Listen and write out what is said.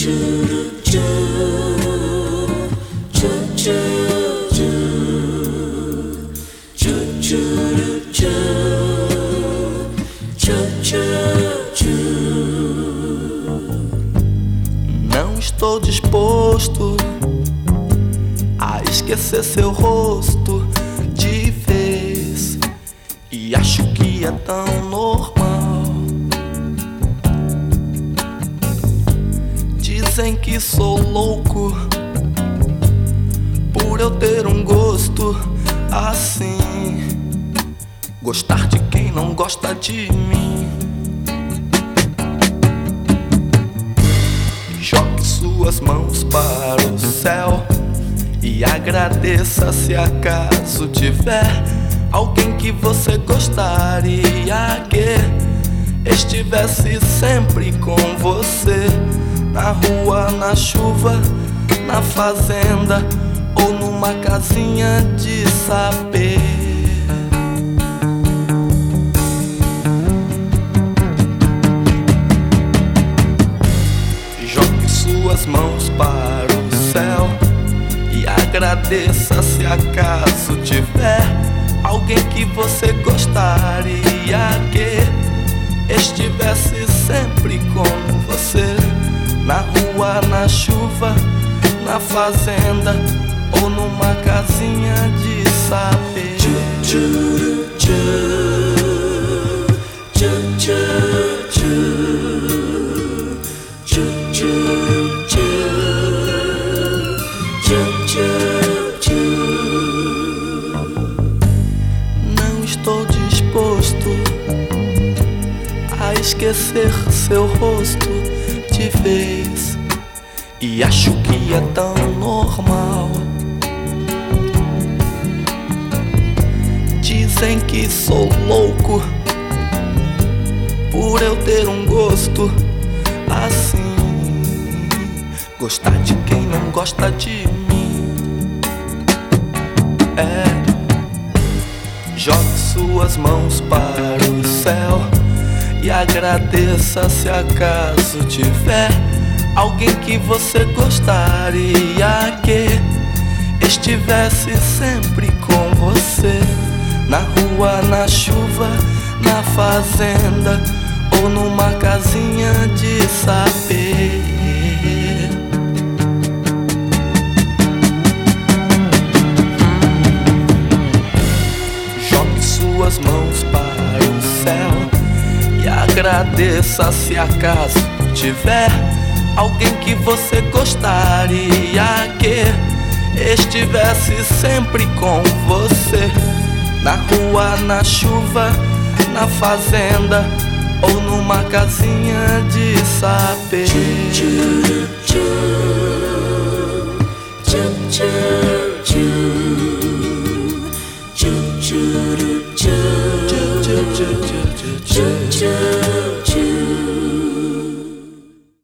Não estou disposto a esquecer seu rosto de vez, e acho que é tão normal. Dizem que sou louco por eu ter um gosto assim, gostar de quem não gosta de mim. Jogue suas mãos para o céu e agradeça se acaso tiver alguém que você gostaria que estivesse sempre com você, na rua, na chuva, na fazenda ou numa casinha de sapê. Jogue suas mãos para o céu e agradeça se acaso tiver alguém que você gostaria que estivesse sempre com você, na rua, na chuva, na fazenda ou numa casinha de sapê. Não estou disposto a esquecer seu rosto de vez, e acho que é tão normal. Dizem que sou louco por eu ter um gosto assim, gostar de quem não gosta de mim. Jogue suas mãos para o céu e agradeça se acaso tiver alguém que você gostaria que estivesse sempre com você, na rua, na chuva, na fazenda ou numa casinha de sapê. Jogue suas mãos para o céu e agradeça se acaso tiver alguém que você gostaria que estivesse sempre com você, na rua, na chuva, na fazenda ou numa casinha de sapê. Tchau, tchau, tchau.